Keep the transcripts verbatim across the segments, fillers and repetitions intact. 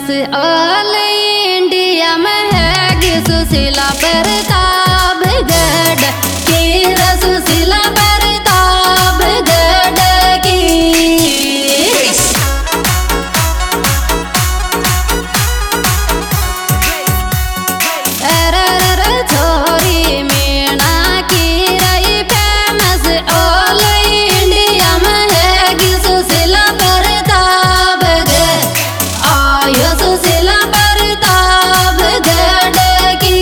Famous all India में है सुशीला प्रतापगढ़ की सुशीला प्रतापगढ़ की छोरी मीणा की रही फेमस ऑल इंडिया में है सुशीला प्रतापगढ़ आयो सुशीला प्रतापगढ़ की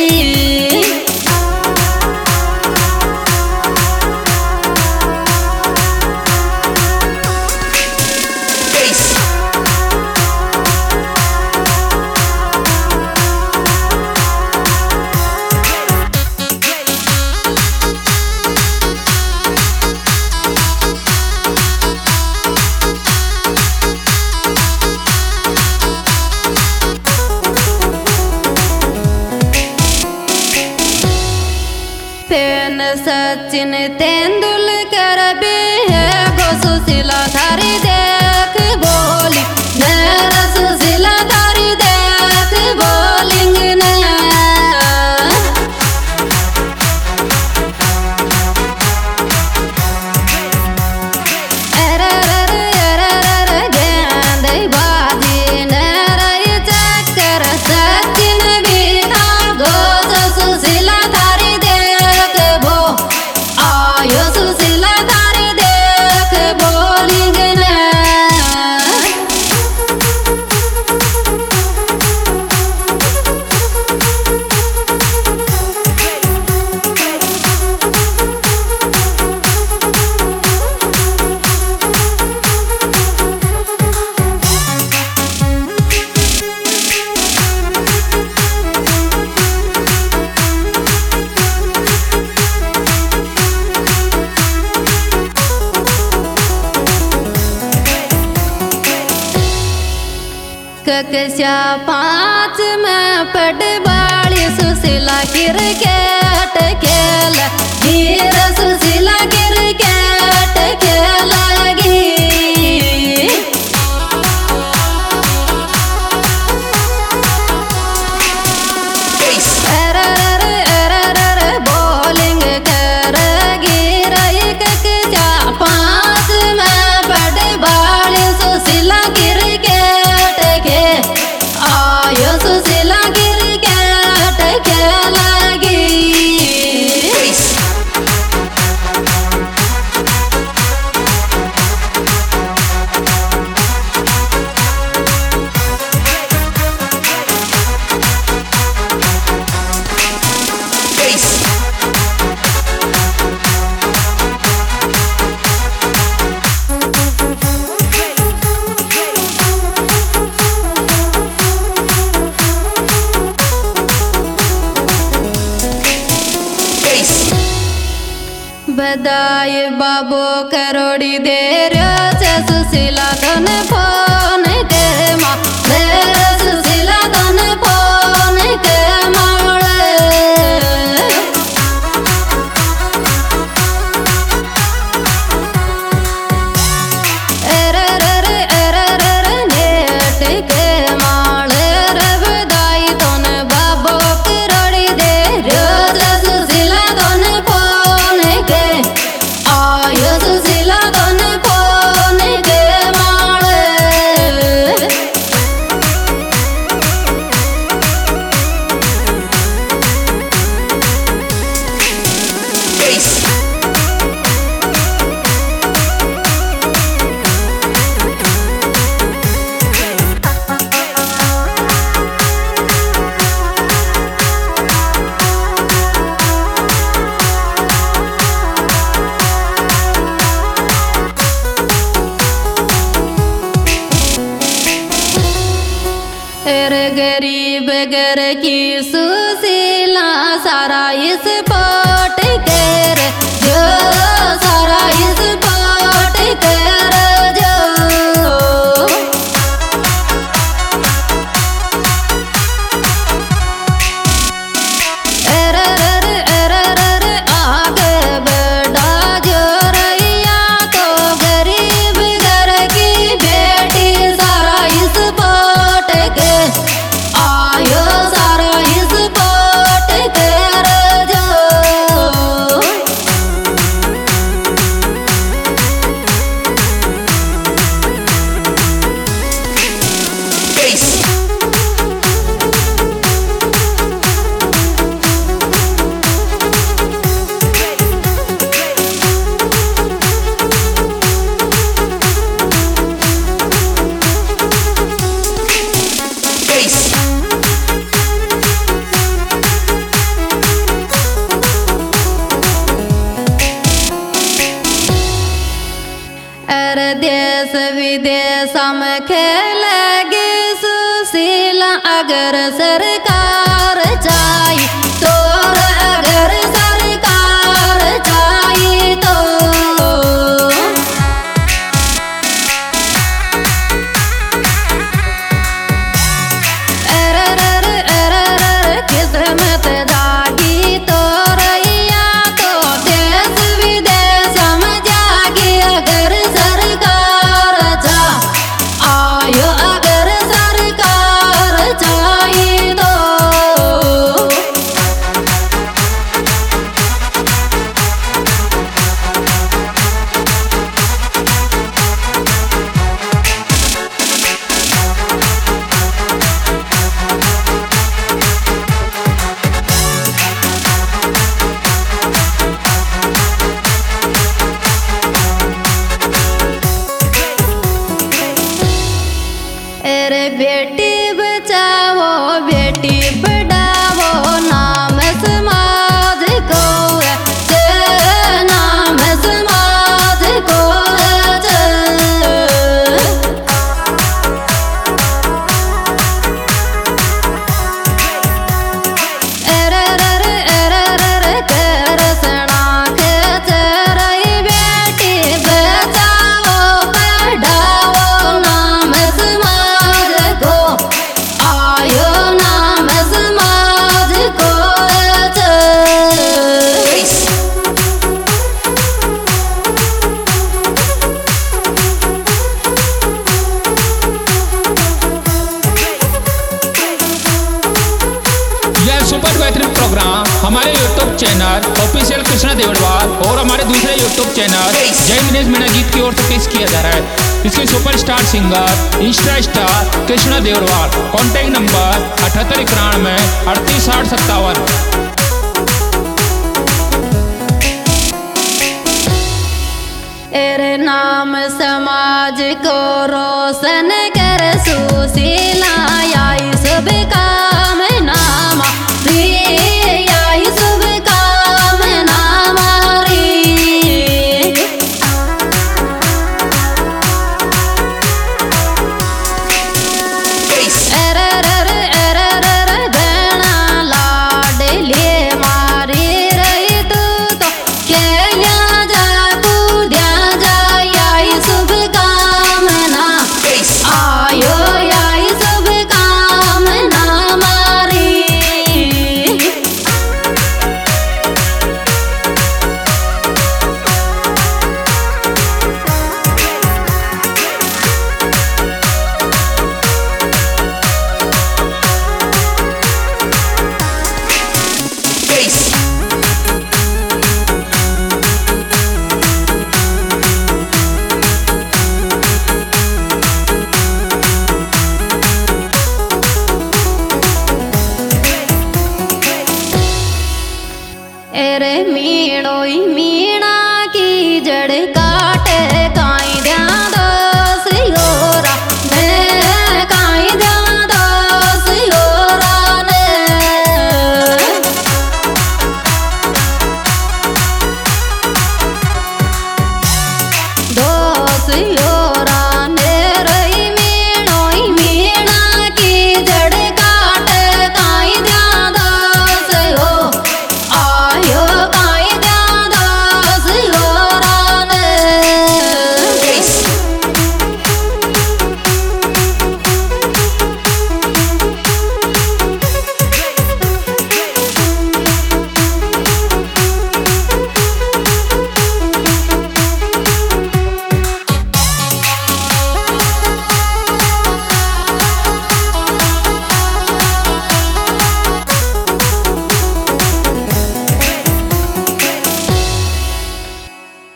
पेन सचिन तेंदुलकर भी है गो सुशीला थारी देख बोली मेरा सुशीला थारी देख बोलिंग न बाजी नरई चक्कर सचिन भी था गो सुशीला थारी आयो सुशीला थारी देख बोलिंग न कक्षा पाँच में पटवाड़ी सुशीला क्रिकेट खेल हीर सुशीला क्रिकेट खेलगी बॉलिंग करगी रही कक्षा पाँच में पटवाड़ी सुशीला क्रिकेट आयो सुशीला क्रिकेट खेलगी बधाई बाबू करोड़ी दे रे सुशीला धन फोन के माँ सुशीला धन फोन के माड़े एरे नेट के माड़े रे बधाई धन बाबू करोड़ी दे रे सुशीला धन फोन के आयो सुशीला धन फोन के माड़े गरीब घर की सुशीला सारा इस पोट कर जो सारा इस पोट कर जो आगे बढ़ा जो रैया तो गरीब घर की बेटी सारा इस पोट अगर देश विदेश में खेलेगी सुशीला अगर सरकार चाहिए तो अगर सरकार चाहिए तो अरर अरर किस्मत जागी तो रैया तो देश विदेश में जागी अगर सरकार चा आयो अगर सरकार चाहिए तो अरे बेटी बचाओ बेटी पढ़ाओ नाम समाज को है नाम समाज को अरे अरे अरे कर सना के चरई बेटी बचाओ पढ़ाओ नाम समाज को आयो नाम समाज को यह सुपर बेहतरीन प्रोग्राम हमारे YouTube channel official Krishna Devadwal और हमारे दूसरे यूट्यूब चैनल जय मिनेज मीना गीत की ओर से पेश किया जा रहा है। इसके superstar singer insta star Krishna Devadwal. Contact number अठहत्तर इक्यानवे अड़तीस साठ सत्तावन। तेरे नाम समाज को रोशन कर सुशीला या